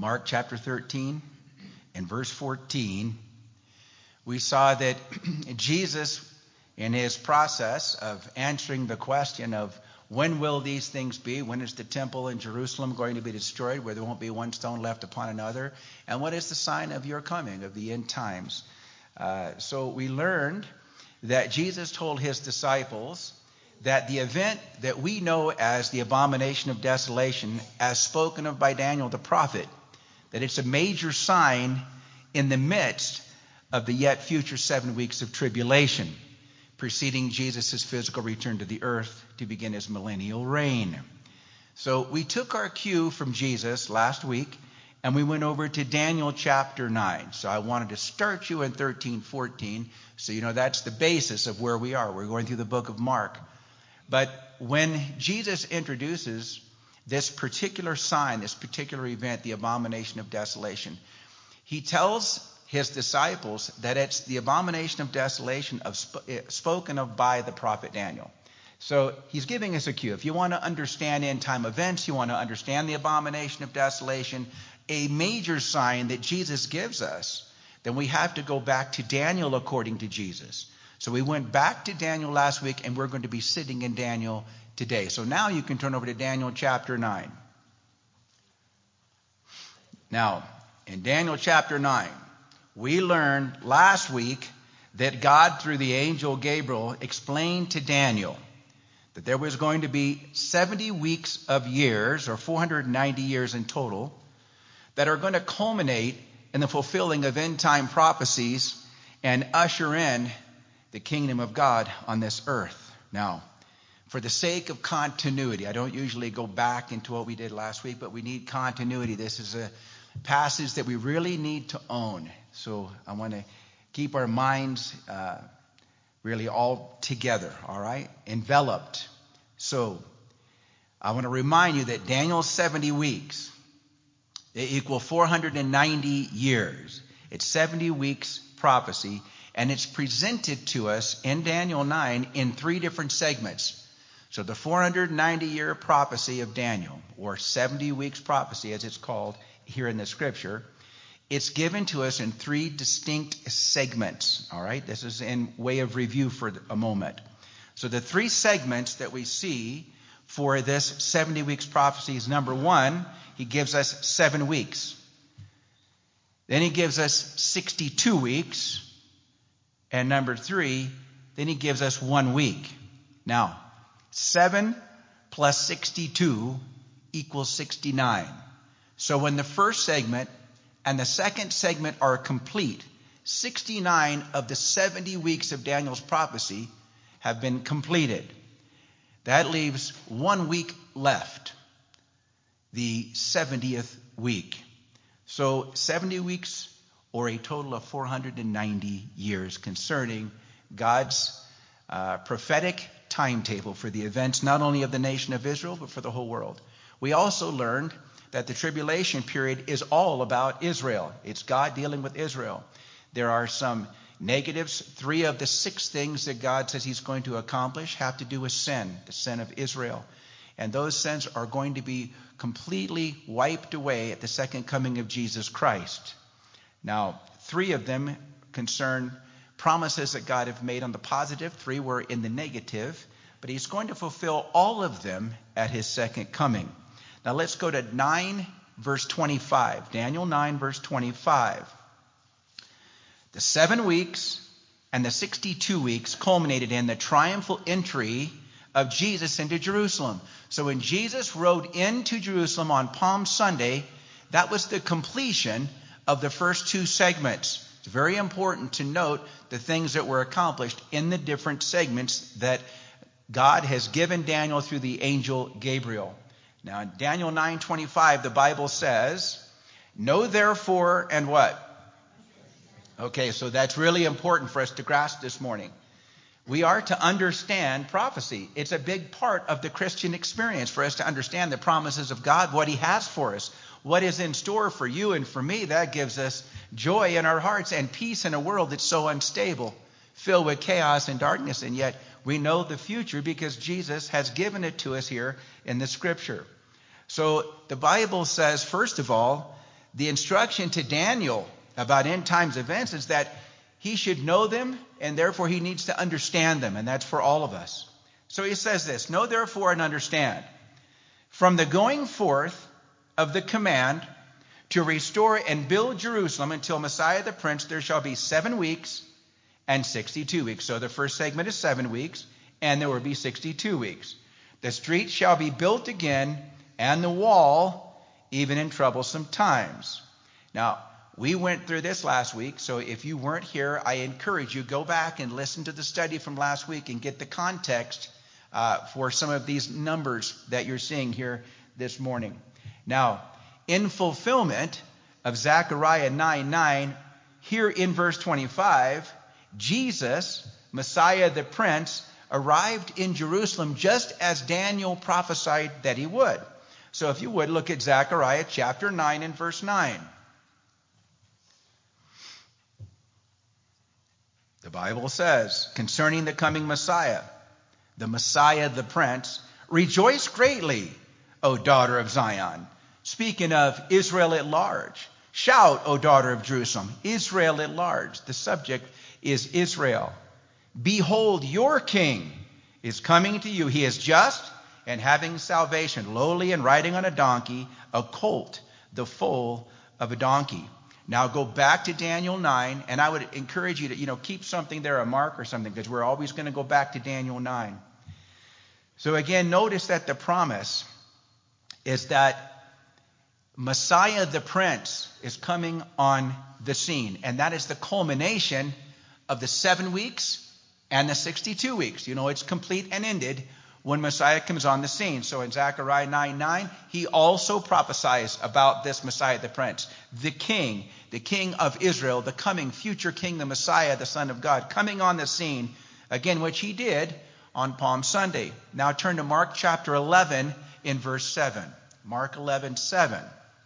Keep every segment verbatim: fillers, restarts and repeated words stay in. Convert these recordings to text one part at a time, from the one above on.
Mark chapter thirteen and verse fourteen, we saw that Jesus, in his process of answering the question of when will these things be, when is the temple in Jerusalem going to be destroyed, where there won't be one stone left upon another, and what is the sign of your coming, of the end times. Uh, so we learned that Jesus told his disciples that the event that we know as the abomination of desolation, as spoken of by Daniel the prophet, that it's a major sign in the midst of the yet future seven weeks of tribulation, preceding Jesus' physical return to the earth to begin his millennial reign. So we took our cue from Jesus last week, and we went over to Daniel chapter nine. So I wanted to start you in thirteen, fourteen, so you know that's the basis of where we are. We're going through the book of Mark. But when Jesus introduces this particular sign, this particular event, the abomination of desolation, he tells his disciples that it's the abomination of desolation of sp- spoken of by the prophet Daniel. So he's giving us a cue. If you want to understand end time events, you want to understand the abomination of desolation, a major sign that Jesus gives us, then we have to go back to Daniel according to Jesus. So we went back to Daniel last week, and we're going to be sitting in Daniel today. So now you can turn over to Daniel chapter nine. Now, in Daniel chapter nine, we learned last week that God, through the angel Gabriel, explained to Daniel that there was going to be seventy weeks of years, or four hundred ninety years in total, that are going to culminate in the fulfilling of end-time prophecies and usher in the kingdom of God on this earth. Now, for the sake of continuity, I don't usually go back into what we did last week, but we need continuity. This is a passage that we really need to own. So I want to keep our minds uh, really all together, all right? Enveloped. So I want to remind you that Daniel's seventy weeks, they equal four hundred ninety years. It's seventy weeks prophecy, and it's presented to us in Daniel nine in three different segments. So the four hundred ninety year prophecy of Daniel, or seventy weeks prophecy as it's called here in the scripture, it's given to us in three distinct segments. All right, this is in way of review for a moment. So the three segments that we see for this seventy weeks prophecy is, number one, he gives us seven weeks. Then he gives us sixty-two weeks. And number three, then he gives us one week. Now, seven plus sixty-two equals sixty-nine. So when the first segment and the second segment are complete, sixty-nine of the seventy weeks of Daniel's prophecy have been completed. That leaves one week left, the seventieth week. So seventy weeks, or a total of four hundred ninety years, concerning God's uh, prophetic timetable for the events not only of the nation of Israel, but for the whole world. We also learned that the tribulation period is all about Israel. It's God dealing with Israel. There are some negatives. Three of the six things that God says he's going to accomplish have to do with sin, the sin of Israel. And those sins are going to be completely wiped away at the second coming of Jesus Christ. Now, three of them concern promises that God have made on the positive. Three were in the negative. But he's going to fulfill all of them at his second coming. Now let's go to nine, verse twenty-five. Daniel nine, verse twenty-five. The seven weeks and the sixty-two weeks culminated in the triumphal entry of Jesus into Jerusalem. So when Jesus rode into Jerusalem on Palm Sunday, that was the completion of the first two segments. It's very important to note the things that were accomplished in the different segments that God has given Daniel through the angel Gabriel. Now in Daniel nine twenty-five, the Bible says, "Know therefore," and what? Okay, so that's really important for us to grasp this morning. We are to understand prophecy. It's a big part of the Christian experience for us to understand the promises of God, what he has for us, what is in store for you and for me. That gives us joy in our hearts and peace in a world that's so unstable, filled with chaos and darkness. And yet we know the future because Jesus has given it to us here in the scripture. So the Bible says, first of all, the instruction to Daniel about end times events is that he should know them, and therefore he needs to understand them, and that's for all of us. So he says this, know therefore and understand, from the going forth of the command to restore and build Jerusalem until Messiah the Prince, there shall be seven weeks and sixty-two weeks. So the first segment is seven weeks, and there will be sixty-two weeks. The street shall be built again, and the wall, even in troublesome times. Now, we went through this last week, so if you weren't here, I encourage you, go back and listen to the study from last week and get the context uh, for some of these numbers that you're seeing here this morning. Now, in fulfillment of Zechariah nine nine, here in verse twenty-five, Jesus, Messiah the Prince, arrived in Jerusalem just as Daniel prophesied that he would. So if you would, look at Zechariah chapter nine and verse nine. The Bible says, concerning the coming Messiah, the Messiah the Prince, rejoice greatly, O daughter of Zion. Speaking of Israel at large. Shout, O daughter of Jerusalem, Israel at large. The subject is Israel. Behold, your king is coming to you. He is just and having salvation, lowly and riding on a donkey, a colt, the foal of a donkey. Now go back to Daniel nine, and I would encourage you to, you know, keep something there, a mark or something, because we're always going to go back to Daniel nine. So again, notice that the promise is that Messiah the Prince is coming on the scene, and that is the culmination of the seven weeks and the sixty-two weeks. You know, it's complete and ended when Messiah comes on the scene. So in Zechariah nine nine, he also prophesies about this Messiah the Prince, the king, the king of Israel, the coming future king, the Messiah, the Son of God, coming on the scene, again, which he did on Palm Sunday. Now turn to Mark chapter eleven in verse seven. Mark eleven seven.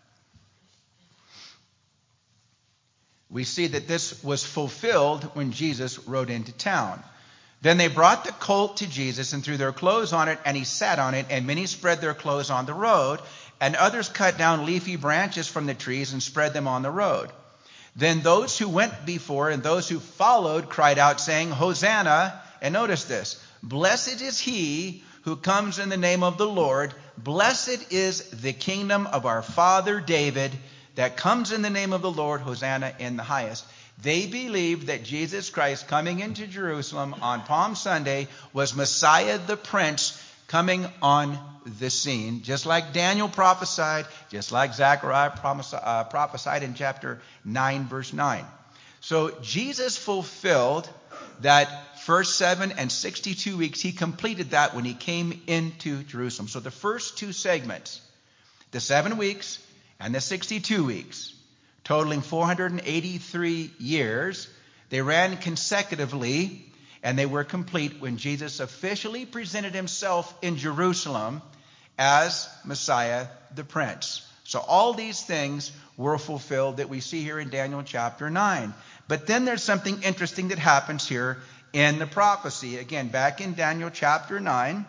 We see that this was fulfilled when Jesus rode into town. Then they brought the colt to Jesus and threw their clothes on it, and he sat on it, and many spread their clothes on the road, and others cut down leafy branches from the trees and spread them on the road. Then those who went before and those who followed cried out, saying, Hosanna, and notice this, blessed is he who comes in the name of the Lord, blessed is the kingdom of our father David, that comes in the name of the Lord, Hosanna in the highest. They believed that Jesus Christ coming into Jerusalem on Palm Sunday was Messiah the Prince coming on the scene, just like Daniel prophesied, just like Zechariah uh, prophesied in chapter nine, verse nine. So Jesus fulfilled that first seven and sixty-two weeks. He completed that when he came into Jerusalem. So the first two segments, the seven weeks and the sixty-two weeks, totaling four hundred eighty-three years, they ran consecutively, and they were complete when Jesus officially presented himself in Jerusalem as Messiah the Prince. So all these things were fulfilled that we see here in Daniel chapter nine. But then there's something interesting that happens here in the prophecy. Again, back in Daniel chapter nine,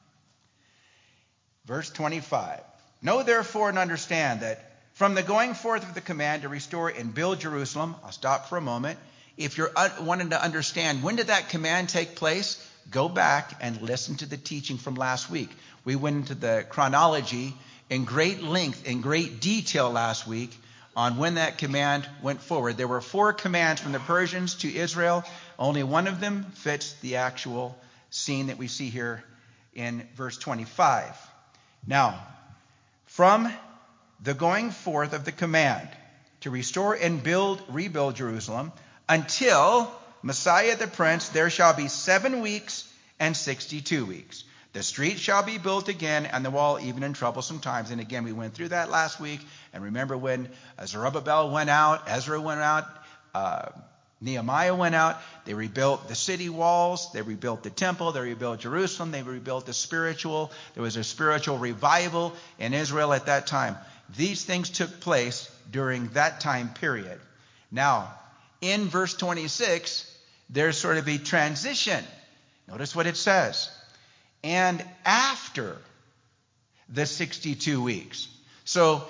verse twenty-five. Know therefore and understand that from the going forth of the command to restore and build Jerusalem, I'll stop for a moment. If you're wanting to understand when did that command take place, go back and listen to the teaching from last week. We went into the chronology in great length, in great detail last week on when that command went forward. There were four commands from the Persians to Israel. Only one of them fits the actual scene that we see here in verse twenty-five. Now, from the going forth of the command to restore and build, rebuild Jerusalem, until Messiah the Prince, there shall be seven weeks and sixty-two weeks. The street shall be built again, and the wall even in troublesome times. And again, we went through that last week. And remember when Zerubbabel went out, Ezra went out, uh, Nehemiah went out. They rebuilt the city walls. They rebuilt the temple. They rebuilt Jerusalem. They rebuilt the spiritual. There was a spiritual revival in Israel at that time. These things took place during that time period. Now, in verse twenty-six, there's sort of a transition. Notice what it says. And after the sixty-two weeks. So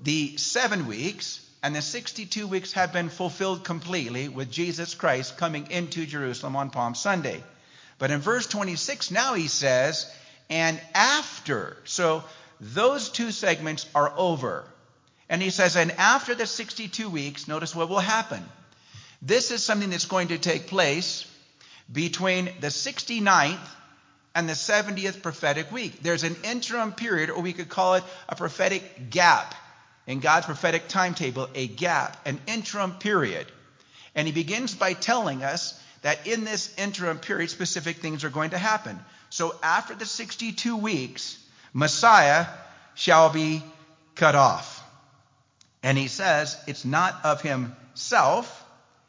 the seven weeks and the sixty-two weeks have been fulfilled completely with Jesus Christ coming into Jerusalem on Palm Sunday. But in verse twenty-six now he says, and after. So those two segments are over. And he says, and after the sixty-two weeks, notice what will happen. This is something that's going to take place between the sixty-ninth and the seventieth prophetic week. There's an interim period, or we could call it a prophetic gap. In God's prophetic timetable, a gap, an interim period. And he begins by telling us that in this interim period, specific things are going to happen. So after the sixty-two weeks, Messiah shall be cut off. And he says it's not of himself.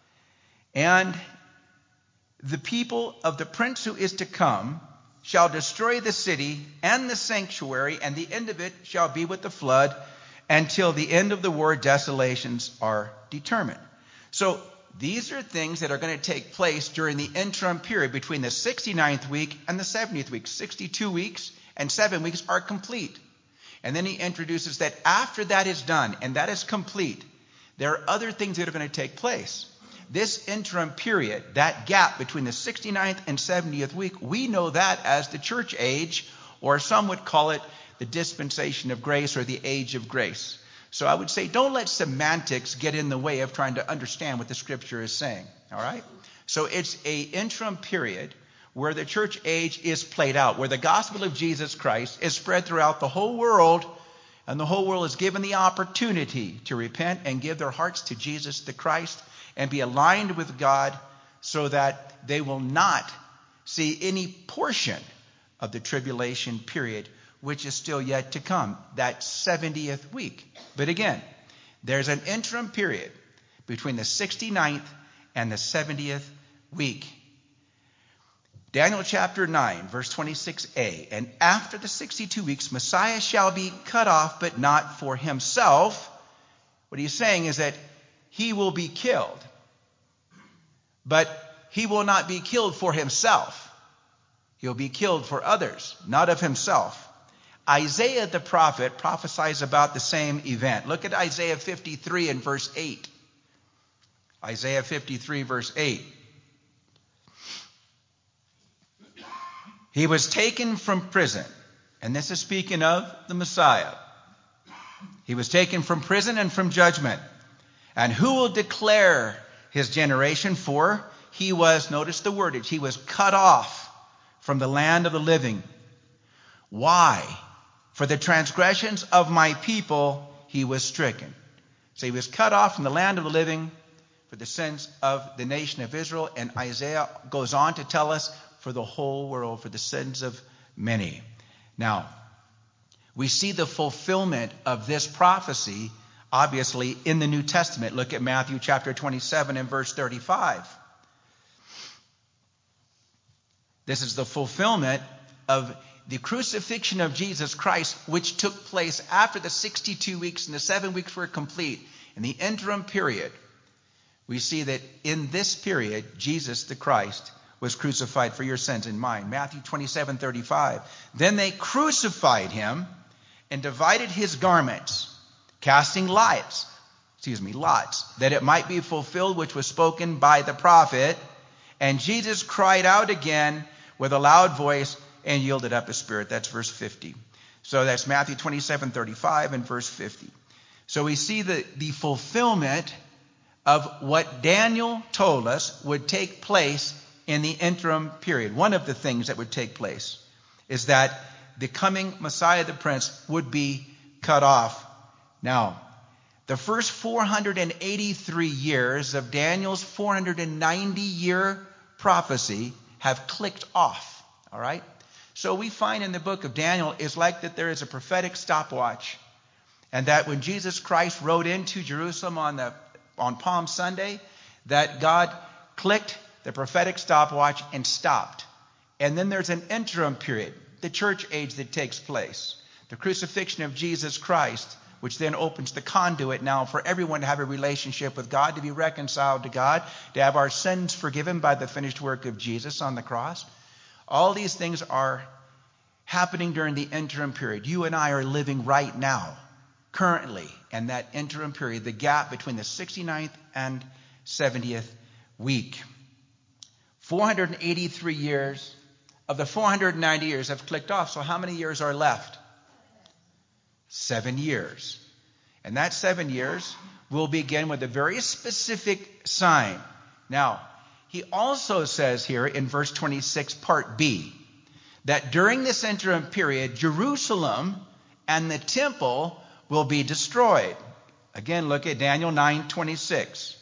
And the people of the prince who is to come shall destroy the city and the sanctuary, and the end of it shall be with the flood. Until the end of the war, desolations are determined. So these are things that are going to take place during the interim period between the sixty-ninth week and the seventieth week. sixty-two weeks and seven weeks are complete. And then he introduces that after that is done and that is complete, there are other things that are going to take place. This interim period, that gap between the sixty-ninth and seventieth week, we know that as the church age, or some would call it the dispensation of grace or the age of grace. So I would say don't let semantics get in the way of trying to understand what the scripture is saying. All right? So it's a interim period where the church age is played out, where the gospel of Jesus Christ is spread throughout the whole world, and the whole world is given the opportunity to repent and give their hearts to Jesus the Christ and be aligned with God so that they will not see any portion of the tribulation period, which is still yet to come, that seventieth week. But again, there's an interim period between the sixty-ninth and the seventieth week. Daniel chapter nine, verse twenty-six a. And after the sixty-two weeks, Messiah shall be cut off, but not for himself. What he's saying is that he will be killed, but he will not be killed for himself. He'll be killed for others, not of himself. Isaiah the prophet prophesies about the same event. Look at Isaiah fifty-three and verse eight. Isaiah fifty-three, verse eight. He was taken from prison, and this is speaking of the Messiah. He was taken from prison and from judgment. And who will declare his generation? For he was, notice the wordage, he was cut off from the land of the living. Why? For the transgressions of my people he was stricken. So he was cut off from the land of the living for the sins of the nation of Israel. And Isaiah goes on to tell us for the whole world, for the sins of many. Now, we see the fulfillment of this prophecy, obviously, in the New Testament. Look at Matthew chapter twenty-seven and verse thirty-five. This is the fulfillment of the crucifixion of Jesus Christ, which took place after the sixty-two weeks and the seven weeks were complete. In the interim period, we see that in this period, Jesus the Christ was crucified for your sins and mine. Matthew twenty-seven thirty-five. Then they crucified him and divided his garments, casting lots, excuse me, lots, that it might be fulfilled which was spoken by the prophet. And Jesus cried out again with a loud voice and yielded up his spirit. That's verse fifty. So that's Matthew twenty-seven thirty-five and verse fifty. So we see the, the fulfillment of what Daniel told us would take place in the interim period. One of the things that would take place is that the coming Messiah the Prince would be cut off. Now, the first four hundred eighty-three years of Daniel's four hundred ninety year prophecy have clicked off. All right? So we find in the book of Daniel, it's like that there is a prophetic stopwatch. And that when Jesus Christ rode into Jerusalem on the on Palm Sunday, that God clicked the prophetic stopwatch and stopped. And then there's an interim period, the church age that takes place. The crucifixion of Jesus Christ, which then opens the conduit now for everyone to have a relationship with God, to be reconciled to God, to have our sins forgiven by the finished work of Jesus on the cross. All these things are happening during the interim period. You and I are living right now currently in that interim period, the gap between the sixty-ninth and seventieth week. four hundred eighty-three years of the four hundred ninety years have clicked off. So how many years are left? Seven years. And that seven years will begin with a very specific sign. Now, he also says here in verse twenty-six, part B, that during this interim period, Jerusalem and the temple will be destroyed. Again, look at Daniel nine twenty-six.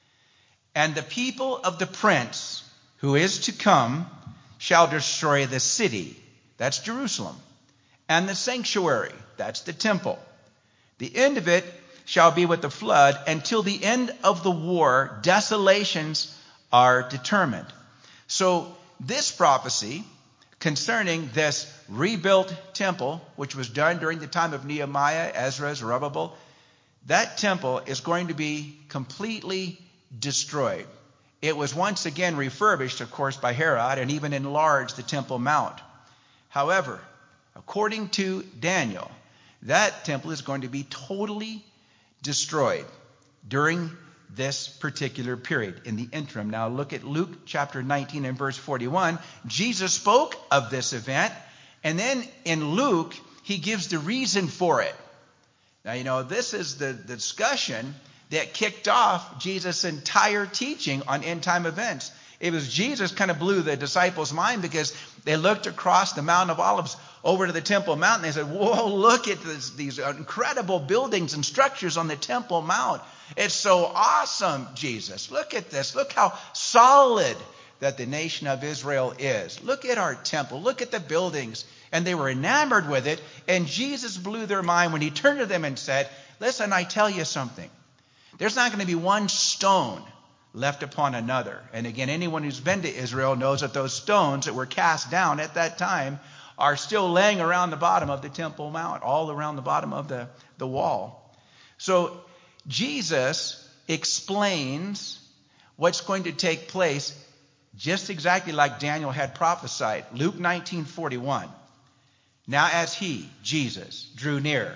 And the people of the prince who is to come shall destroy the city, that's Jerusalem, and the sanctuary, that's the temple. The end of it shall be with the flood. Until the end of the war, desolations are determined. So this prophecy concerning this rebuilt temple, which was done during the time of Nehemiah, Ezra, Zerubbabel, that temple is going to be completely destroyed. It was once again refurbished, of course, by Herod, and even enlarged the Temple Mount. However, according to Daniel, that temple is going to be totally destroyed during this particular period in the interim. Now look at Luke chapter nineteen and verse forty-one. Jesus spoke of this event, and then in Luke, he gives the reason for it. Now, you know, this is the, the discussion that kicked off Jesus' entire teaching on end-time events. It was Jesus kind of blew the disciples' mind because they looked across the Mount of Olives over to the Temple Mount, and they said, whoa, look at this, these incredible buildings and structures on the Temple Mount. It's so awesome, Jesus. Look at this. Look how solid that the nation of Israel is. Look at our temple. Look at the buildings. And they were enamored with it, and Jesus blew their mind when he turned to them and said, listen, I tell you something. There's not going to be one stone left upon another. And again, anyone who's been to Israel knows that those stones that were cast down at that time are still laying around the bottom of the Temple Mount, all around the bottom of the, the wall. So Jesus explains what's going to take place just exactly like Daniel had prophesied. Luke nineteen forty-one. Now as he, Jesus, drew near,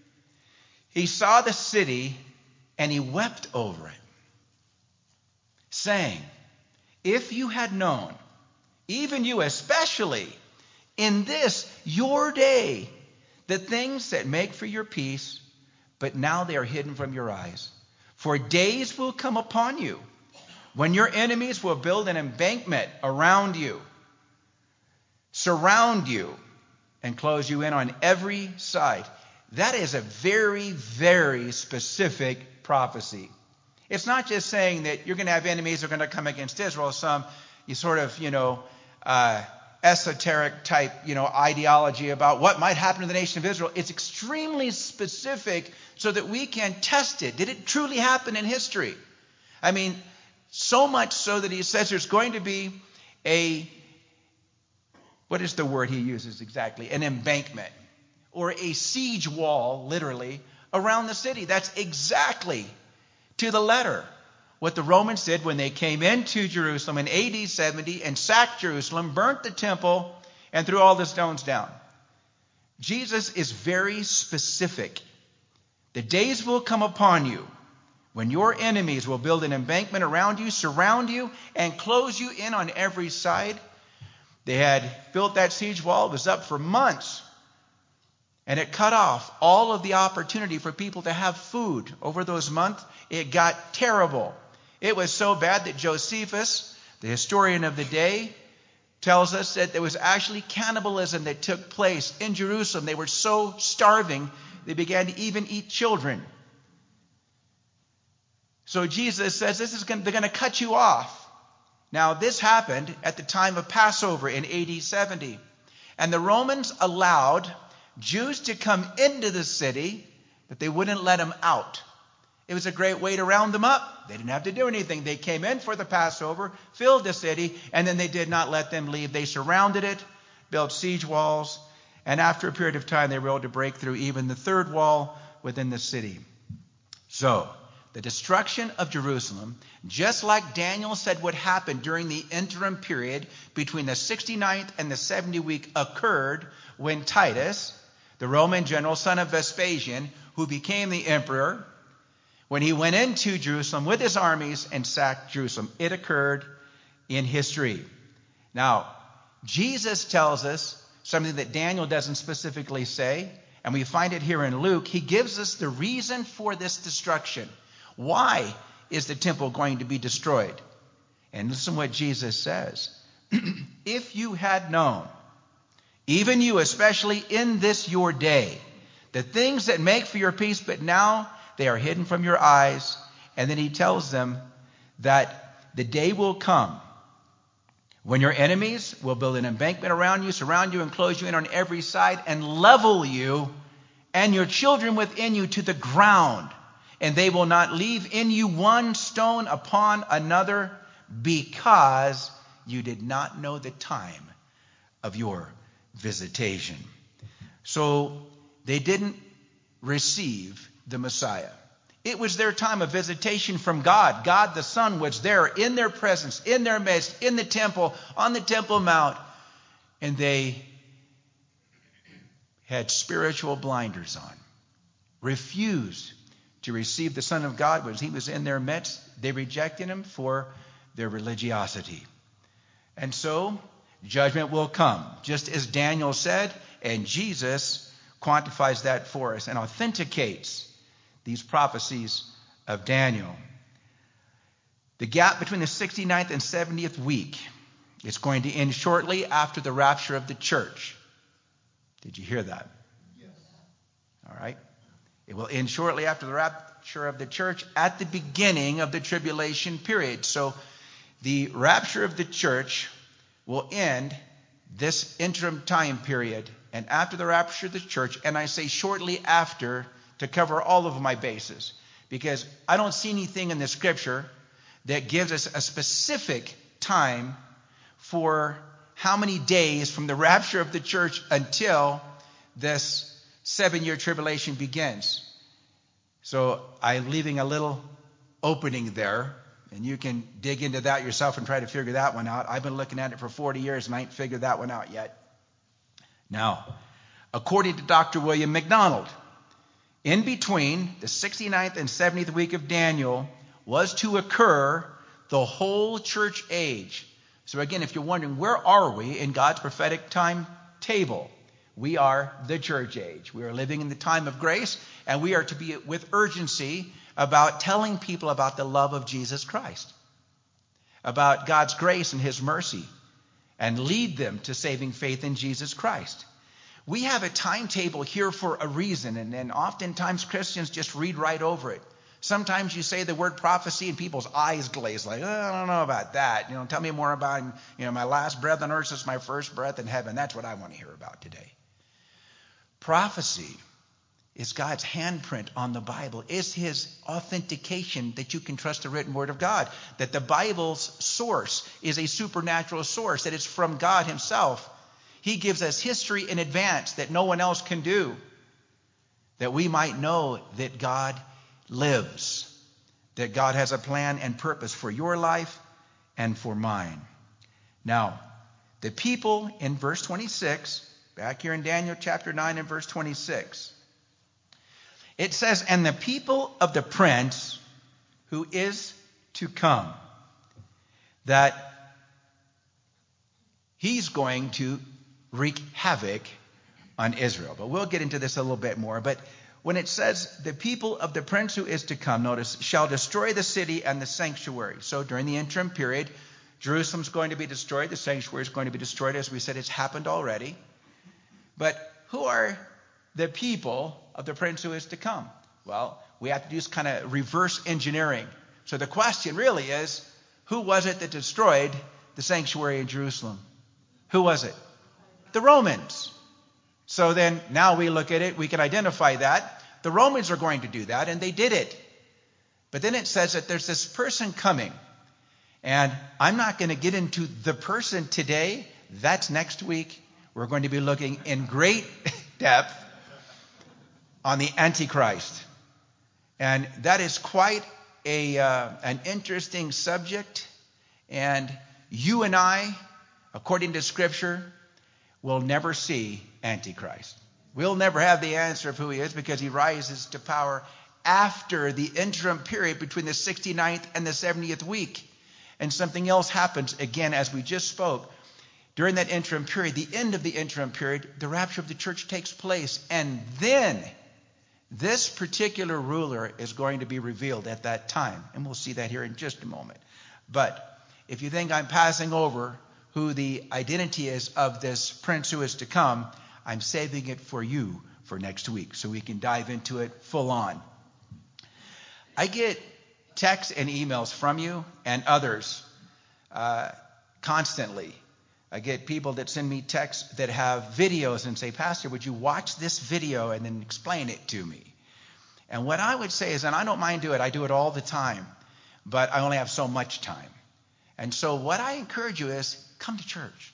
he saw the city and he wept over it, saying, if you had known, even you especially, in this your day, the things that make for your peace, but now they are hidden from your eyes. For days will come upon you when your enemies will build an embankment around you, surround you, and close you in on every side. That is a very, very specific prophecy. It's not just saying that you're going to have enemies who are going to come against Israel, some you sort of, you know, uh, esoteric type, you know, ideology about what might happen to the nation of Israel. It's extremely specific so that we can test it. Did it truly happen in history? I mean, so much so that he says there's going to be a, what is the word he uses exactly? An embankment or a siege wall, literally, around the city. That's exactly to the letter what the Romans did when they came into Jerusalem in A D seventy and sacked Jerusalem, burnt the temple, and threw all the stones down. Jesus is very specific. The days will come upon you when your enemies will build an embankment around you, surround you, and close you in on every side. They had built that siege wall. It was up for months. And it cut off all of the opportunity for people to have food over those months. It got terrible. It was so bad that Josephus, the historian of the day, tells us that there was actually cannibalism that took place in Jerusalem. They were so starving, they began to even eat children. So Jesus says this is going, they're going to cut you off. Now, this happened at the time of Passover in A D seventy. And the Romans allowed Jews to come into the city, but they wouldn't let them out. It was a great way to round them up. They didn't have to do anything. They came in for the Passover, filled the city, and then they did not let them leave. They surrounded it, built siege walls, and after a period of time, they were able to break through even the third wall within the city. So, the destruction of Jerusalem, just like Daniel said would happen during the interim period between the sixty-ninth and the seventieth week, occurred when Titus, the Roman general, son of Vespasian, who became the emperor, when he went into Jerusalem with his armies and sacked Jerusalem. It occurred in history. Now, Jesus tells us something that Daniel doesn't specifically say, and we find it here in Luke. He gives us the reason for this destruction. Why is the temple going to be destroyed? And listen what Jesus says. If you had known, even you, especially in this your day, the things that make for your peace, but now they are hidden from your eyes. And then he tells them that the day will come when your enemies will build an embankment around you, surround you, and close you in on every side, and level you and your children within you to the ground. And they will not leave in you one stone upon another, because you did not know the time of your visitation. So they didn't receive the Messiah. It was their time of visitation from God. God the Son was there in their presence, in their midst, in the temple, on the Temple Mount. And they had spiritual blinders on, refused to receive the Son of God when he was in their midst. They rejected him for their religiosity. And so judgment will come, just as Daniel said, and Jesus quantifies that for us and authenticates these prophecies of Daniel. The gap between the sixty-ninth and seventieth week is going to end shortly after the rapture of the church. Did you hear that? Yes. All right. It will end shortly after the rapture of the church at the beginning of the tribulation period. So the rapture of the church will end this interim time period. And after the rapture of the church, and I say shortly after, to cover all of my bases, because I don't see anything in the scripture that gives us a specific time for how many days from the rapture of the church until this seven-year tribulation begins. So I'm leaving a little opening there, and you can dig into that yourself and try to figure that one out. I've been looking at it for forty years, and I ain't figured that one out yet. Now, according to Doctor William MacDonald, in between the sixty-ninth and seventieth week of Daniel was to occur the whole church age. So again, if you're wondering, where are we in God's prophetic timetable? We are the church age. We are living in the time of grace, and we are to be with urgency about telling people about the love of Jesus Christ, about God's grace and his mercy, and lead them to saving faith in Jesus Christ. We have a timetable here for a reason, and, and oftentimes Christians just read right over it. Sometimes you say the word prophecy and people's eyes glaze, like, oh, I don't know about that. You know, tell me more about, you know, my last breath on earth is my first breath in heaven. That's what I want to hear about today. Prophecy is God's handprint on the Bible, is his authentication that you can trust the written word of God, that the Bible's source is a supernatural source, that it's from God himself. He gives us history in advance that no one else can do, that we might know that God lives, that God has a plan and purpose for your life and for mine. Now, the people in verse twenty-six, back here in Daniel chapter nine and verse twenty-six, it says, and the people of the prince who is to come, that he's going to wreak havoc on Israel. But we'll get into this a little bit more. But when it says the people of the prince who is to come, notice, shall destroy the city and the sanctuary. So during the interim period, Jerusalem's going to be destroyed. The sanctuary is going to be destroyed. As we said, it's happened already. But who are the people of the prince who is to come? Well, we have to do this kind of reverse engineering. So the question really is, who was it that destroyed the sanctuary in Jerusalem? Who was it? The Romans. So then now we look at it, we can identify that. The Romans are going to do that, and they did it. But then it says that there's this person coming. And I'm not going to get into the person today. That's next week. We're going to be looking in great depth on the Antichrist. And that is quite a uh, an interesting subject. And you and I, according to Scripture, will never see Antichrist. We'll never have the answer of who he is because he rises to power after the interim period between the sixty-ninth and the seventieth week. And something else happens, again, as we just spoke. During that interim period, the end of the interim period, the rapture of the church takes place. And then this particular ruler is going to be revealed at that time. And we'll see that here in just a moment. But if you think I'm passing over who the identity is of this prince who is to come, I'm saving it for you for next week so we can dive into it full on. I get texts and emails from you and others uh, constantly. I get people that send me texts that have videos and say, Pastor, would you watch this video and then explain it to me? And what I would say is, and I don't mind doing it, I do it all the time, but I only have so much time. And so what I encourage you is, come to church.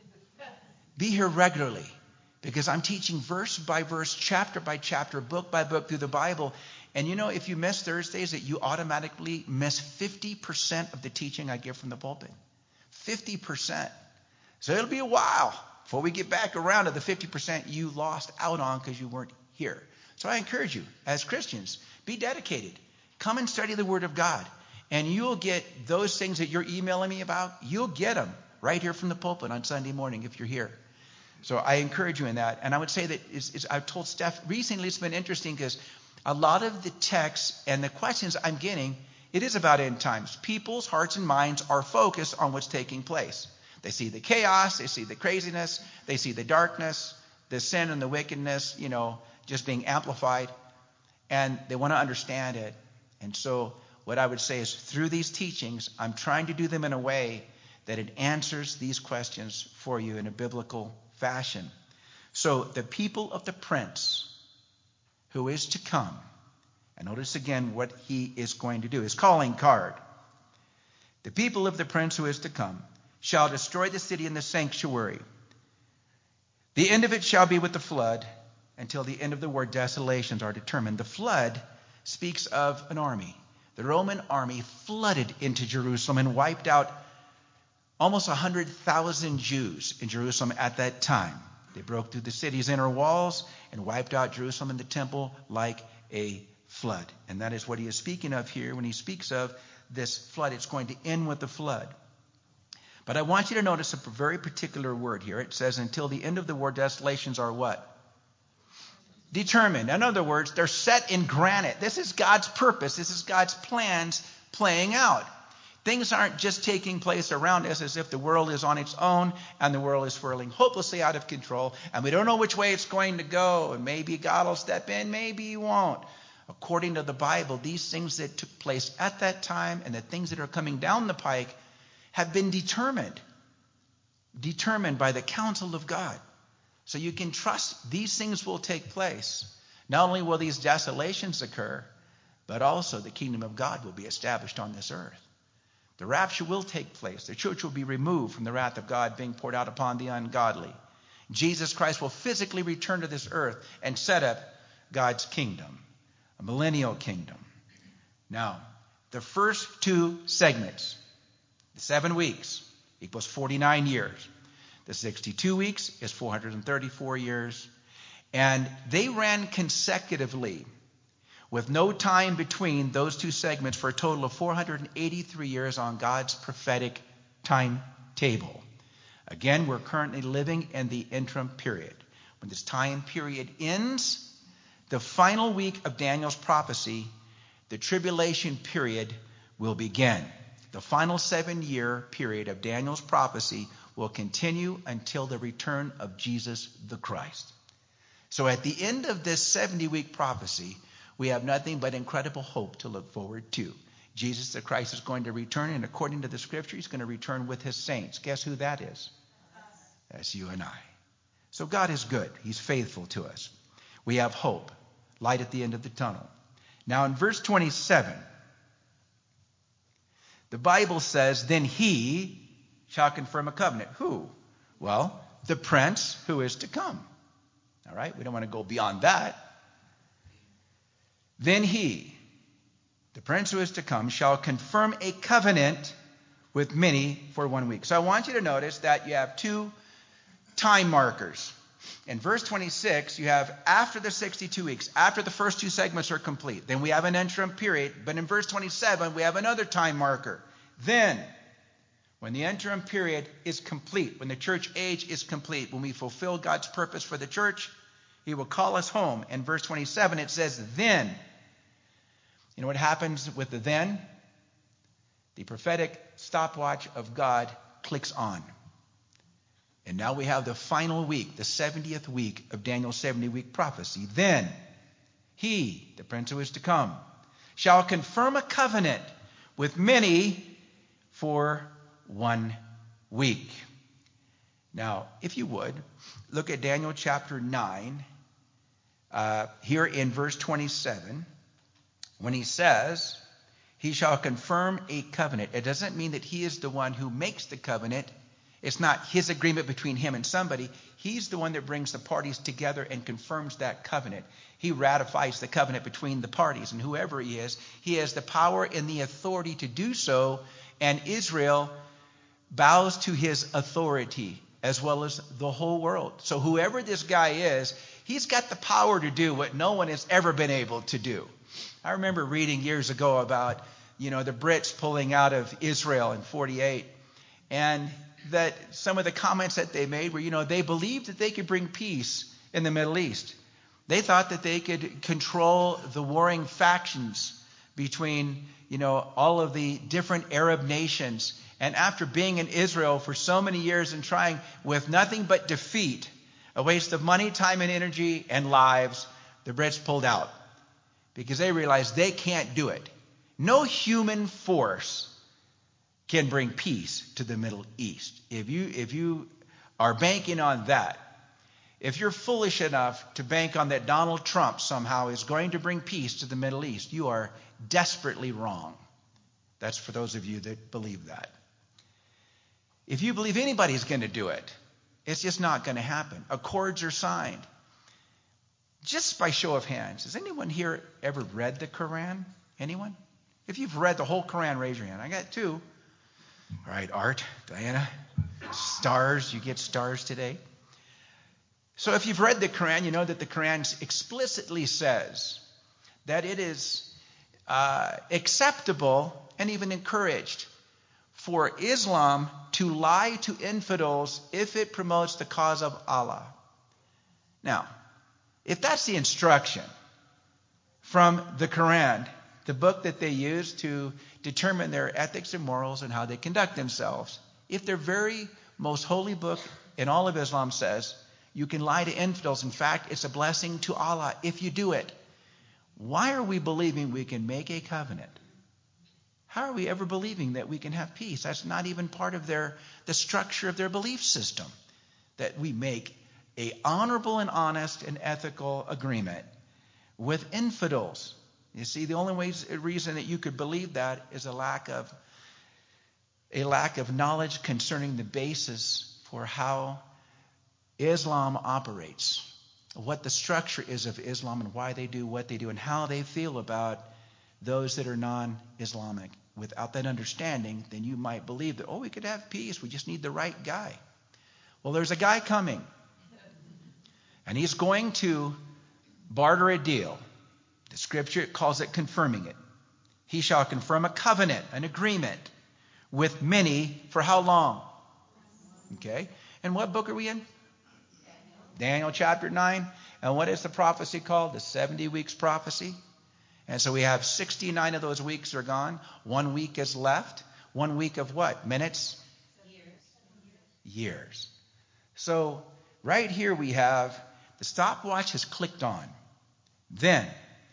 Be here regularly, because I'm teaching verse by verse, chapter by chapter, book by book through the Bible. And you know, if you miss Thursdays, that you automatically miss fifty percent of the teaching I give from the pulpit. fifty percent. So it'll be a while before we get back around to the fifty percent you lost out on because you weren't here. So I encourage you, as Christians, be dedicated. Come and study the Word of God. And you'll get those things that you're emailing me about, you'll get them right here from the pulpit on Sunday morning if you're here. So I encourage you in that. And I would say that it's, it's, I've told Steph, recently it's been interesting because a lot of the texts and the questions I'm getting, it is about end times. People's hearts and minds are focused on what's taking place. They see the chaos, they see the craziness, they see the darkness, the sin and the wickedness, you know, just being amplified, and they want to understand it. And so what I would say is, through these teachings, I'm trying to do them in a way that it answers these questions for you in a biblical fashion. So the people of the prince who is to come, and notice again what he is going to do, his calling card. The people of the prince who is to come shall destroy the city and the sanctuary. The end of it shall be with the flood, until the end of the word desolations are determined. The flood speaks of an army. The Roman army flooded into Jerusalem and wiped out almost one hundred thousand Jews in Jerusalem at that time. They broke through the city's inner walls and wiped out Jerusalem and the temple like a flood. And that is what he is speaking of here when he speaks of this flood. It's going to end with the flood. But I want you to notice a very particular word here. It says, until the end of the word desolations are what? Determined. In other words, they're set in granite. This is God's purpose. This is God's plans playing out. Things aren't just taking place around us as if the world is on its own and the world is swirling hopelessly out of control and we don't know which way it's going to go, and maybe God will step in, maybe he won't. According to the Bible, these things that took place at that time and the things that are coming down the pike have been determined, determined by the counsel of God. So you can trust these things will take place. Not only will these desolations occur, but also the kingdom of God will be established on this earth. The rapture will take place. The church will be removed from the wrath of God being poured out upon the ungodly. Jesus Christ will physically return to this earth and set up God's kingdom, a millennial kingdom. Now, the first two segments, the seven weeks, equals forty-nine years. The sixty-two weeks is four hundred thirty-four years. And they ran consecutively with no time between those two segments for a total of four hundred eighty-three years on God's prophetic timetable. Again, we're currently living in the interim period. When this time period ends, the final week of Daniel's prophecy, the tribulation period will begin. The final seven-year period of Daniel's prophecy will continue until the return of Jesus the Christ. So at the end of this seventy-week prophecy, we have nothing but incredible hope to look forward to. Jesus the Christ is going to return, and according to the scripture, he's going to return with his saints. Guess who that is? That's you and I. So God is good. He's faithful to us. We have hope, light at the end of the tunnel. Now in verse twenty-seven, the Bible says, then he shall confirm a covenant. Who? Well, the prince who is to come. All right, we don't want to go beyond that. Then he, the prince who is to come, shall confirm a covenant with many for one week. So I want you to notice that you have two time markers. In verse twenty-six, you have after the sixty-two weeks, after the first two segments are complete. Then we have an interim period. But in verse twenty-seven, we have another time marker. Then, when the interim period is complete, when the church age is complete, when we fulfill God's purpose for the church, he will call us home. In verse twenty-seven, it says, then. You know what happens with the then? The prophetic stopwatch of God clicks on. And now we have the final week, the seventieth week of Daniel's seventy-week prophecy. Then he, the prince who is to come, shall confirm a covenant with many for one week. Now, if you would, look at Daniel chapter nine, uh, here in verse twenty-seven, when he says, he shall confirm a covenant. It doesn't mean that he is the one who makes the covenant. It's not his agreement between him and somebody. He's the one that brings the parties together and confirms that covenant. He ratifies the covenant between the parties. And whoever he is, he has the power and the authority to do so. And Israel bows to his authority as well as the whole world. So whoever this guy is, he's got the power to do what no one has ever been able to do. I remember reading years ago about, you know, the Brits pulling out of Israel in forty-eight. And that some of the comments that they made were, you know, they believed that they could bring peace in the Middle East. They thought that they could control the warring factions between, you know, all of the different Arab nations. And after being in Israel for so many years and trying with nothing but defeat, a waste of money, time, and energy and lives, the Brits pulled out because they realized they can't do it. No human force can bring peace to the Middle East. If you if you are banking on that, if you're foolish enough to bank on that Donald Trump somehow is going to bring peace to the Middle East, you are desperately wrong. That's for those of you that believe that. If you believe anybody's going to do it, it's just not going to happen. Accords are signed. Just by show of hands, has anyone here ever read the Quran? Anyone? If you've read the whole Quran, raise your hand. I got two. All right, Art, Diana, stars. You get stars today. So if you've read the Quran, you know that the Quran explicitly says that it is uh, acceptable and even encouraged for Islam to lie to infidels if it promotes the cause of Allah. Now, if that's the instruction from the Quran, the book that they use to determine their ethics and morals and how they conduct themselves, if their very most holy book in all of Islam says you can lie to infidels, in fact, it's a blessing to Allah if you do it, why are we believing we can make a covenant? How are we ever believing that we can have peace? That's not even part of their the structure of their belief system, that we make a honorable and honest and ethical agreement with infidels. You see, the only ways, reason that you could believe that is a lack of a lack of knowledge concerning the basis for how Islam operates, what the structure is of Islam and why they do what they do and how they feel about those that are non-Islamic. Without that understanding, then you might believe that, oh, we could have peace. We just need the right guy. Well, there's a guy coming, and he's going to barter a deal. The scripture calls it confirming it. He shall confirm a covenant, an agreement with many for how long? Okay. And what book are we in? Daniel, Daniel chapter nine. And what is the prophecy called? The seventy weeks prophecy. And so we have sixty-nine of those weeks are gone. One week is left. One week of what? Minutes? Years. Years. So right here we have the stopwatch has clicked on. Then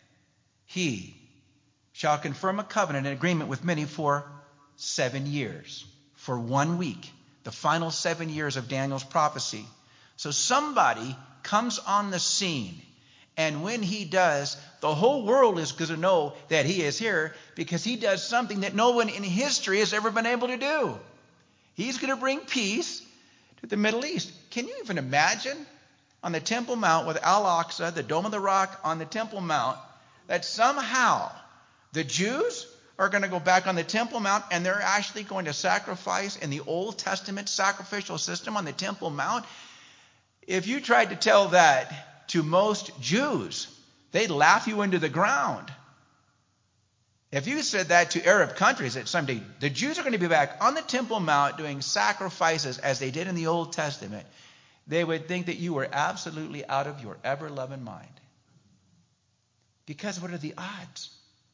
he shall confirm a covenant, an agreement with many for seven years. For one week. The final seven years of Daniel's prophecy. So somebody comes on the scene. And when he does, the whole world is going to know that he is here because he does something that no one in history has ever been able to do. He's going to bring peace to the Middle East. Can you even imagine on the Temple Mount with Al-Aqsa, the Dome of the Rock on the Temple Mount, that somehow the Jews are going to go back on the Temple Mount and they're actually going to sacrifice in the Old Testament sacrificial system on the Temple Mount? If you tried to tell that to most Jews, they'd laugh you into the ground. If you said that to Arab countries, that someday the Jews are going to be back on the Temple Mount doing sacrifices as they did in the Old Testament, they would think that you were absolutely out of your ever-loving mind. Because what are the odds?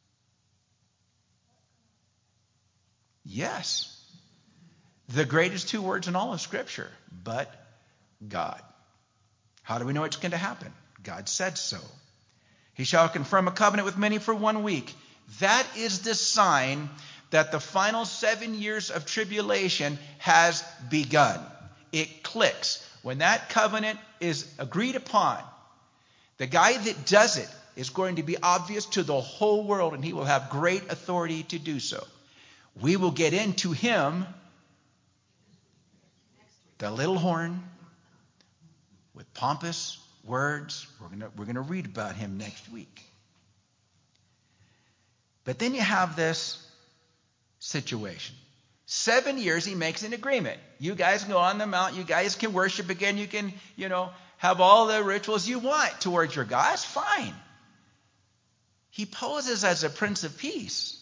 Yes. The greatest two words in all of Scripture, but God. How do we know it's going to happen? God said so. He shall confirm a covenant with many for one week. That is the sign that the final seven years of tribulation has begun. It clicks. When that covenant is agreed upon, the guy that does it is going to be obvious to the whole world, and he will have great authority to do so. We will get into him, the little horn, with pompous words. We're going to, we're going to read about him next week. But then you have this situation. Seven years he makes an agreement. You guys can go on the mount. You guys can worship again. You can, you know, have all the rituals you want towards your God. That's fine. He poses as a Prince of Peace.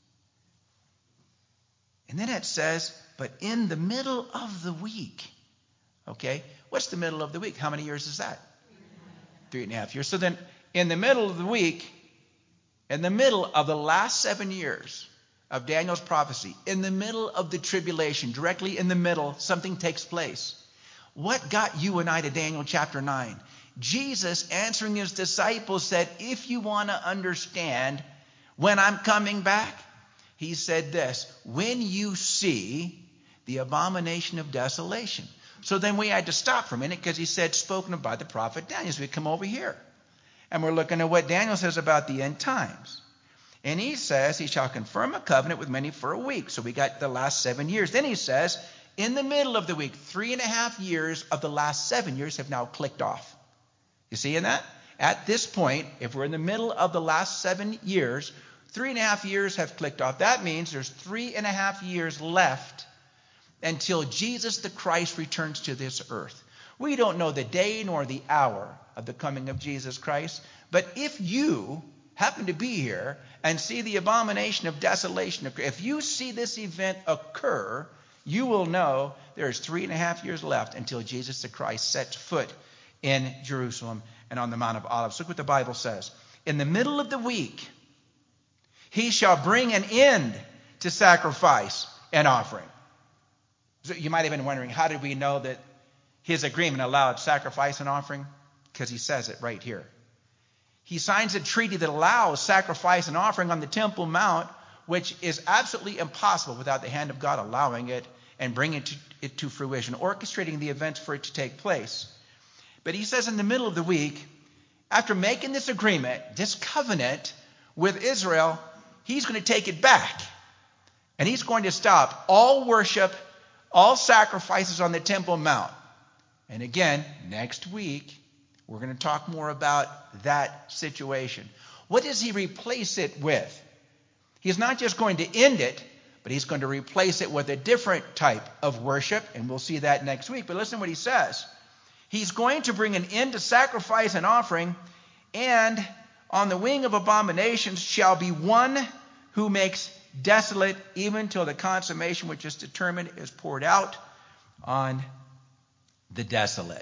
And then it says, but in the middle of the week. Okay, what's the middle of the week? How many years is that? Three and a half years. So then in the middle of the week, in the middle of the last seven years of Daniel's prophecy, in the middle of the tribulation, directly in the middle, something takes place. What got you and I to Daniel chapter nine? Jesus, answering his disciples, said, if you want to understand when I'm coming back, he said this, when you see the abomination of desolation. So then we had to stop for a minute because he said, spoken of by the prophet Daniel. So we come over here. And we're looking at what Daniel says about the end times. And he says he shall confirm a covenant with many for a week. So we got the last seven years. Then he says, in the middle of the week, three and a half years of the last seven years have now clicked off. You see in that? At this point, if we're in the middle of the last seven years, three and a half years have clicked off. That means there's three and a half years left until Jesus the Christ returns to this earth. We don't know the day nor the hour of the coming of Jesus Christ. But if you happen to be here and see the abomination of desolation occur, if you see this event occur, you will know there's three and a half years left until Jesus the Christ sets foot in Jerusalem and on the Mount of Olives. Look what the Bible says. In the middle of the week, he shall bring an end to sacrifice and offering. So you might have been wondering, how did we know that his agreement allowed sacrifice and offering? Because he says it right here. He signs a treaty that allows sacrifice and offering on the Temple Mount, which is absolutely impossible without the hand of God allowing it and bringing it to, it to fruition, orchestrating the events for it to take place. But he says in the middle of the week, after making this agreement, this covenant with Israel, he's going to take it back. And he's going to stop all worship, all sacrifices on the Temple Mount. And again, next week, we're going to talk more about that situation. What does he replace it with? He's not just going to end it, but he's going to replace it with a different type of worship, and we'll see that next week. But listen to what he says. He's going to bring an end to sacrifice and offering, and on the wing of abominations shall be one who makes desolate even till the consummation which is determined is poured out on the desolate.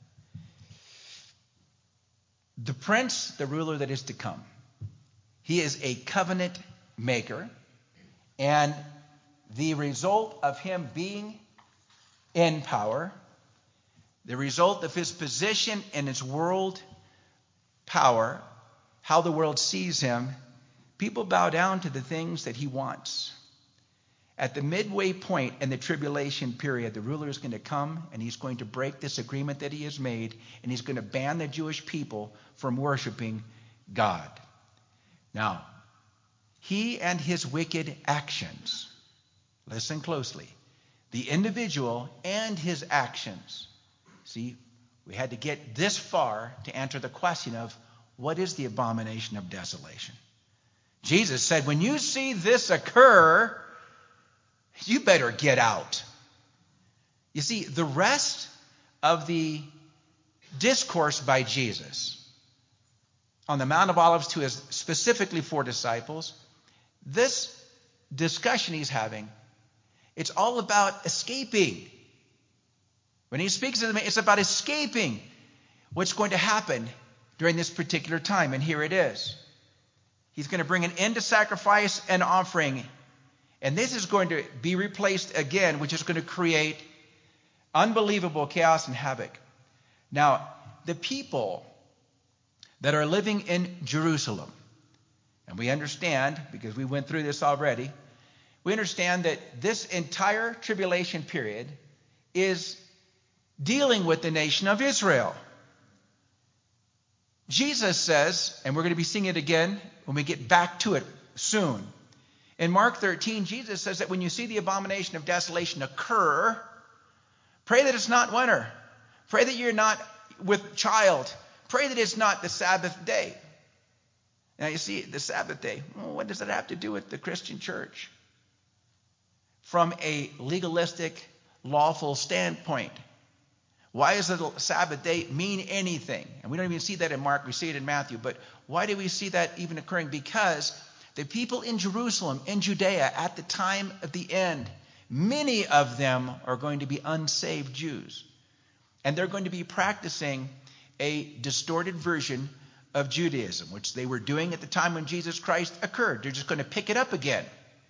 The prince, the ruler that is to come, he is a covenant maker, and the result of him being in power, the result of his position in his world power, how the world sees him, people bow down to the things that he wants. At the midway point in the tribulation period, the ruler is going to come and he's going to break this agreement that he has made, and he's going to ban the Jewish people from worshiping God. Now, he and his wicked actions, listen closely, the individual and his actions. See, we had to get this far to answer the question of what is the abomination of desolation? Jesus said, when you see this occur, you better get out. You see, the rest of the discourse by Jesus on the Mount of Olives to his specifically four disciples, this discussion he's having, it's all about escaping. When he speaks to them, it's about escaping what's going to happen during this particular time. And here it is. He's going to bring an end to sacrifice and offering. And this is going to be replaced again, which is going to create unbelievable chaos and havoc. Now, the people that are living in Jerusalem, and we understand, because we went through this already, we understand that this entire tribulation period is dealing with the nation of Israel. Jesus says, and we're going to be seeing it again when we get back to it soon. In Mark thirteen, Jesus says that when you see the abomination of desolation occur, pray that it's not winter. Pray that you're not with child. Pray that it's not the Sabbath day. Now you see, the Sabbath day, well, what does that have to do with the Christian church? From a legalistic, lawful standpoint, why does the Sabbath day mean anything? And we don't even see that in Mark, we see it in Matthew. But why do we see that even occurring? Because the people in Jerusalem, in Judea, at the time of the end, many of them are going to be unsaved Jews. And they're going to be practicing a distorted version of Judaism, which they were doing at the time when Jesus Christ occurred. They're just going to pick it up again.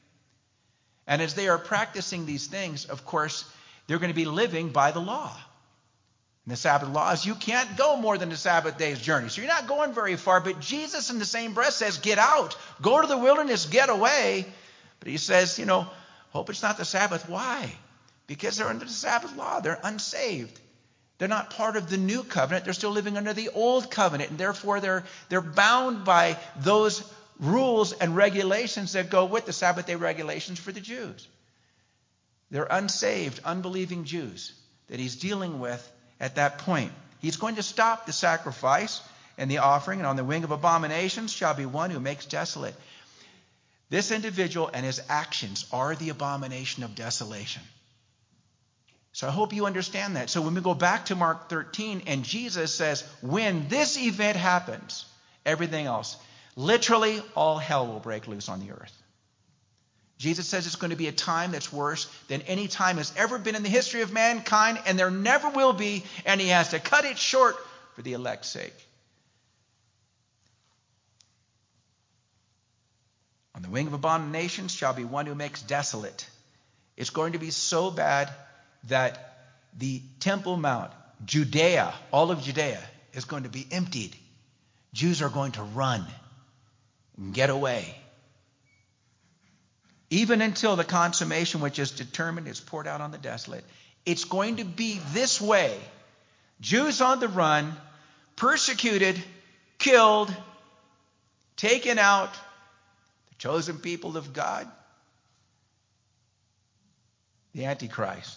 And as they are practicing these things, of course, they're going to be living by the law. And the Sabbath law is you can't go more than a Sabbath day's journey. So you're not going very far. But Jesus in the same breath says, get out. Go to the wilderness. Get away. But he says, you know, hope it's not the Sabbath. Why? Because they're under the Sabbath law. They're unsaved. They're not part of the new covenant. They're still living under the old covenant. And therefore, they're, they're bound by those rules and regulations that go with the Sabbath day regulations for the Jews. They're unsaved, unbelieving Jews that he's dealing with at that point. He's going to stop the sacrifice and the offering, and on the wing of abominations shall be one who makes desolate. This individual and his actions are the abomination of desolation. So I hope you understand that. So when we go back to Mark thirteen, and Jesus says, when this event happens, everything else, literally all hell will break loose on the earth. Jesus says it's going to be a time that's worse than any time has ever been in the history of mankind, and there never will be, and he has to cut it short for the elect's sake. On the wing of abominations shall be one who makes desolate. It's going to be so bad that the Temple Mount, Judea, all of Judea, is going to be emptied. Jews are going to run and get away. Even until the consummation which is determined is poured out on the desolate. It's going to be this way. Jews on the run, persecuted, killed, taken out, the chosen people of God, the Antichrist,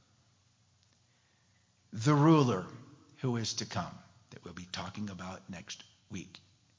the ruler who is to come, that we'll be talking about next week.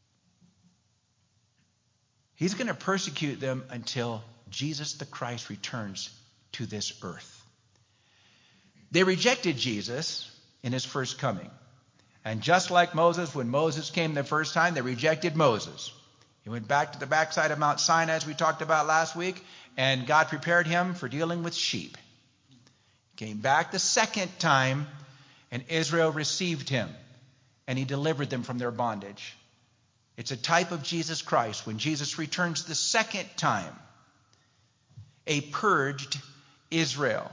He's going to persecute them until Jesus the Christ returns to this earth. They rejected Jesus in his first coming. And just like Moses, when Moses came the first time, they rejected Moses. He went back to the backside of Mount Sinai, as we talked about last week, and God prepared him for dealing with sheep. He came back the second time, and Israel received him, and he delivered them from their bondage. It's a type of Jesus Christ. When Jesus returns the second time, a purged Israel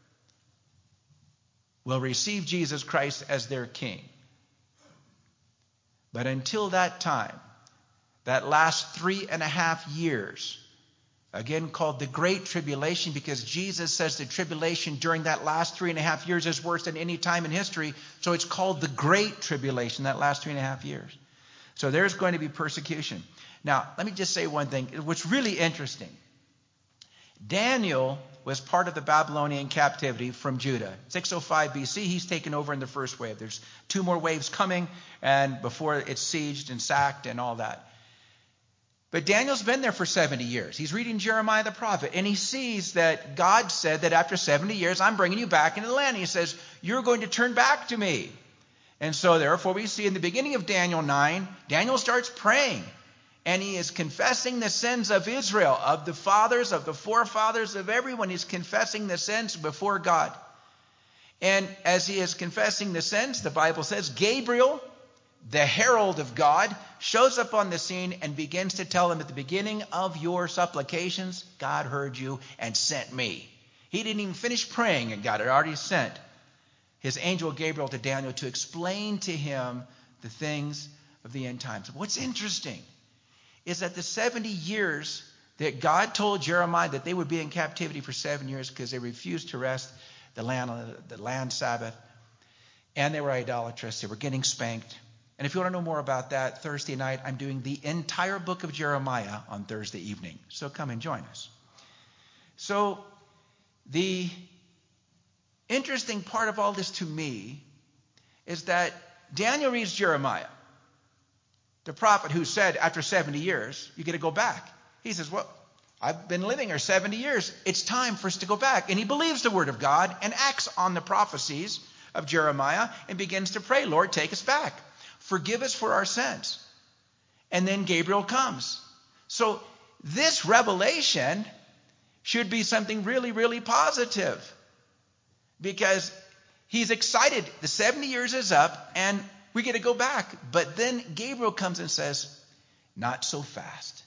will receive Jesus Christ as their king. But until that time, that last three and a half years, again called the Great Tribulation, because Jesus says the tribulation during that last three and a half years is worse than any time in history. So it's called the Great Tribulation, that last three and a half years. So there's going to be persecution. Now, let me just say one thing. What's really interesting, Daniel was part of the Babylonian captivity from Judah. six oh five B C, he's taken over in the first wave. There's two more waves coming, and before it's sieged and sacked and all that. But Daniel's been there for seventy years. He's reading Jeremiah the prophet, and he sees that God said that after seventy years, I'm bringing you back into the land. He says, you're going to turn back to me. And so therefore we see in the beginning of Daniel nine, Daniel starts praying. And he is confessing the sins of Israel, of the fathers, of the forefathers, of everyone. He's confessing the sins before God. And as he is confessing the sins, the Bible says, Gabriel, the herald of God, shows up on the scene and begins to tell him, at the beginning of your supplications, God heard you and sent me. He didn't even finish praying, and God had already sent his angel Gabriel to Daniel to explain to him the things of the end times. What's interesting is that the seventy years that God told Jeremiah that they would be in captivity for seven years because they refused to rest the land, the land Sabbath, and they were idolatrous, they were getting spanked. And if you want to know more about that, Thursday night I'm doing the entire book of Jeremiah on Thursday evening. So come and join us. So the interesting part of all this to me is that Daniel reads Jeremiah, the prophet who said after seventy years, you get to go back. He says, well, I've been living here seventy years. It's time for us to go back. And he believes the word of God and acts on the prophecies of Jeremiah and begins to pray, Lord, take us back. Forgive us for our sins. And then Gabriel comes. So this revelation should be something really, really positive, because he's excited. The seventy years is up and we get to go back. But then Gabriel comes and says, not so fast.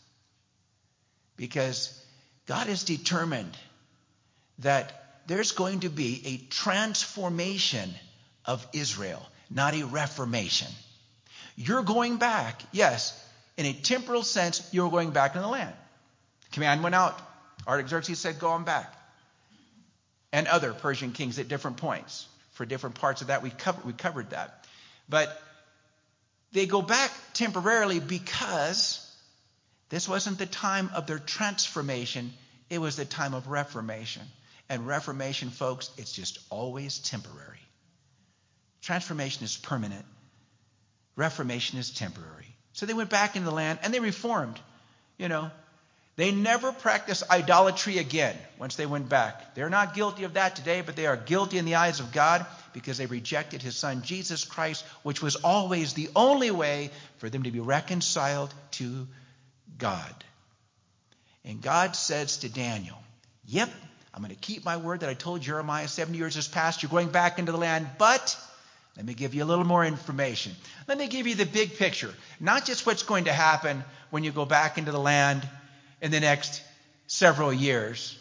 Because God is determined that there's going to be a transformation of Israel, not a reformation. You're going back, yes, in a temporal sense, you're going back in the land. The command went out. Artaxerxes said, go on back. And other Persian kings at different points. For different parts of that, we covered, we covered that. But they go back temporarily because this wasn't the time of their transformation. It was the time of reformation. And reformation, folks, it's just always temporary. Transformation is permanent. Reformation is temporary. So they went back into the land and they reformed. You know, they never practiced idolatry again once they went back. They're not guilty of that today, but they are guilty in the eyes of God because they rejected his son, Jesus Christ, which was always the only way for them to be reconciled to God. And God says to Daniel, yep, I'm going to keep my word that I told Jeremiah. seventy years has passed. You're going back into the land, but let me give you a little more information. Let me give you the big picture. Not just what's going to happen when you go back into the land in the next several years.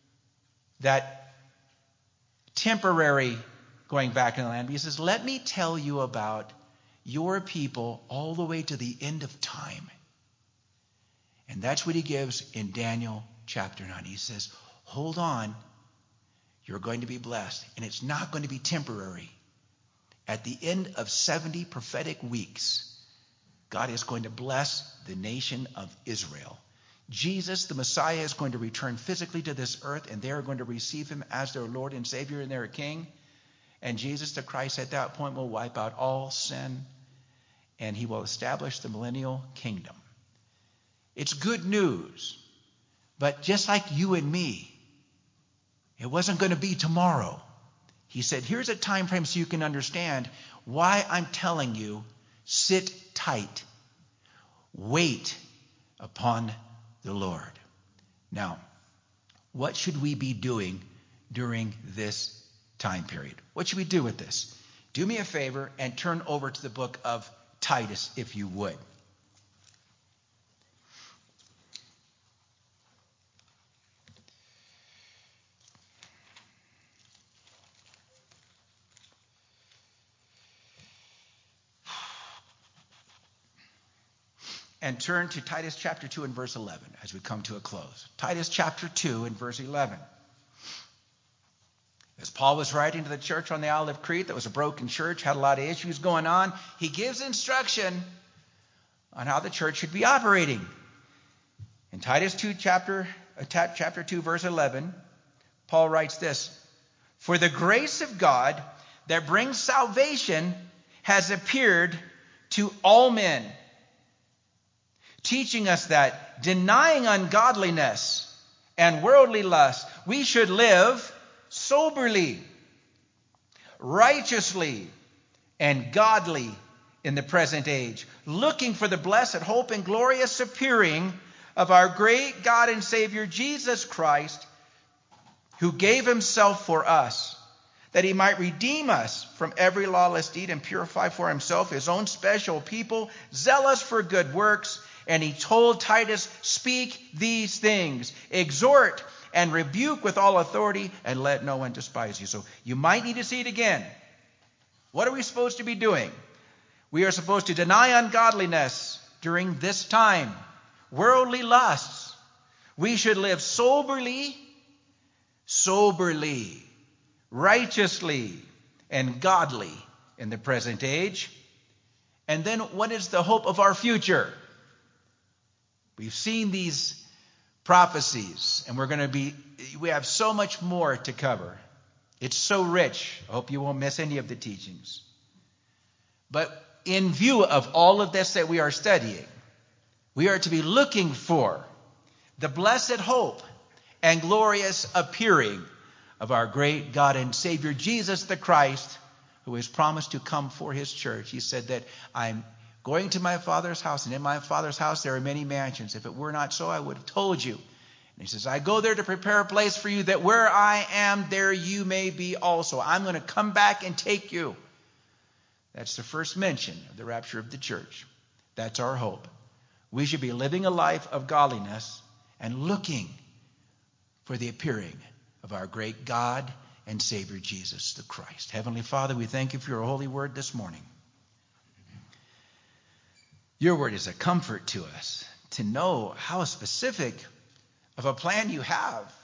That temporary going back in the land. But he says, let me tell you about your people all the way to the end of time. And that's what he gives in Daniel chapter nine. He says, hold on. You're going to be blessed. And it's not going to be temporary. At the end of seventy prophetic weeks, God is going to bless the nation of Israel. Jesus, the Messiah, is going to return physically to this earth, and they are going to receive him as their Lord and Savior and their King. And Jesus the Christ at that point will wipe out all sin, and he will establish the millennial kingdom. It's good news, but just like you and me, it wasn't going to be tomorrow. He said, here's a time frame so you can understand why I'm telling you, sit tight. Wait upon the Lord. Now, what should we be doing during this time period? What should we do with this? Do me a favor and turn over to the book of Titus, if you would. And turn to Titus chapter two and verse eleven as we come to a close. Titus chapter two and verse eleven. As Paul was writing to the church on the Isle of Crete, that was a broken church, had a lot of issues going on, he gives instruction on how the church should be operating. In Titus two chapter, chapter two verse eleven, Paul writes this, for the grace of God that brings salvation has appeared to all men, teaching us that, denying ungodliness and worldly lust, we should live soberly, righteously, and godly in the present age, looking for the blessed hope and glorious appearing of our great God and Savior Jesus Christ, who gave himself for us, that he might redeem us from every lawless deed and purify for himself his own special people, zealous for good works. And he told Titus, speak these things, exhort and rebuke with all authority, and let no one despise you. So you might need to see it again. What are we supposed to be doing? We are supposed to deny ungodliness during this time, worldly lusts. We should live soberly, soberly, righteously, and godly in the present age. And then what is the hope of our future? We've seen these prophecies, and we're going to be, we have so much more to cover. It's so rich. I hope you won't miss any of the teachings. But in view of all of this that we are studying, we are to be looking for the blessed hope and glorious appearing of our great God and Savior, Jesus the Christ, who has promised to come for his church. He said that I'm going to my Father's house, and in my Father's house there are many mansions. If it were not so, I would have told you. And he says, I go there to prepare a place for you, that where I am, there you may be also. I'm going to come back and take you. That's the first mention of the rapture of the church. That's our hope. We should be living a life of godliness and looking for the appearing of our great God and Savior, Jesus the Christ. Heavenly Father, we thank you for your holy word this morning. Your word is a comfort to us to know how specific of a plan you have.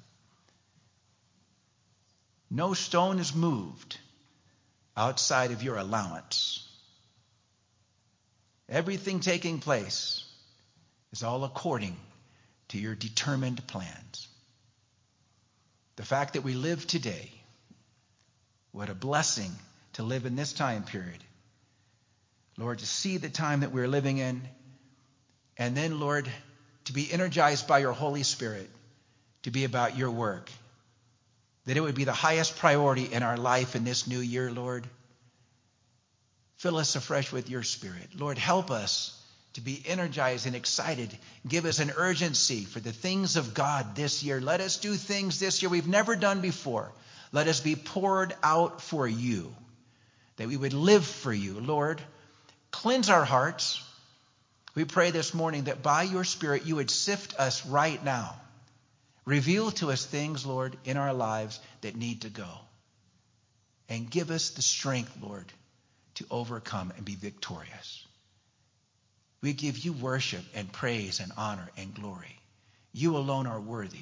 No stone is moved outside of your allowance. Everything taking place is all according to your determined plans. The fact that we live today, what a blessing to live in this time period. Lord, to see the time that we're living in, and then, Lord, to be energized by your Holy Spirit to be about your work. That it would be the highest priority in our life in this new year, Lord. Fill us afresh with your Spirit. Lord, help us to be energized and excited. Give us an urgency for the things of God this year. Let us do things this year we've never done before. Let us be poured out for you, that we would live for you. Lord, cleanse our hearts. We pray this morning that by your Spirit you would sift us right now. Reveal to us things, Lord, in our lives that need to go. And give us the strength, Lord, to overcome and be victorious. We give you worship and praise and honor and glory. You alone are worthy.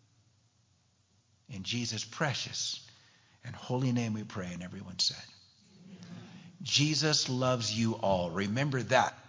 In Jesus' precious and holy name we pray, and everyone said, amen. Jesus loves you all. Remember that.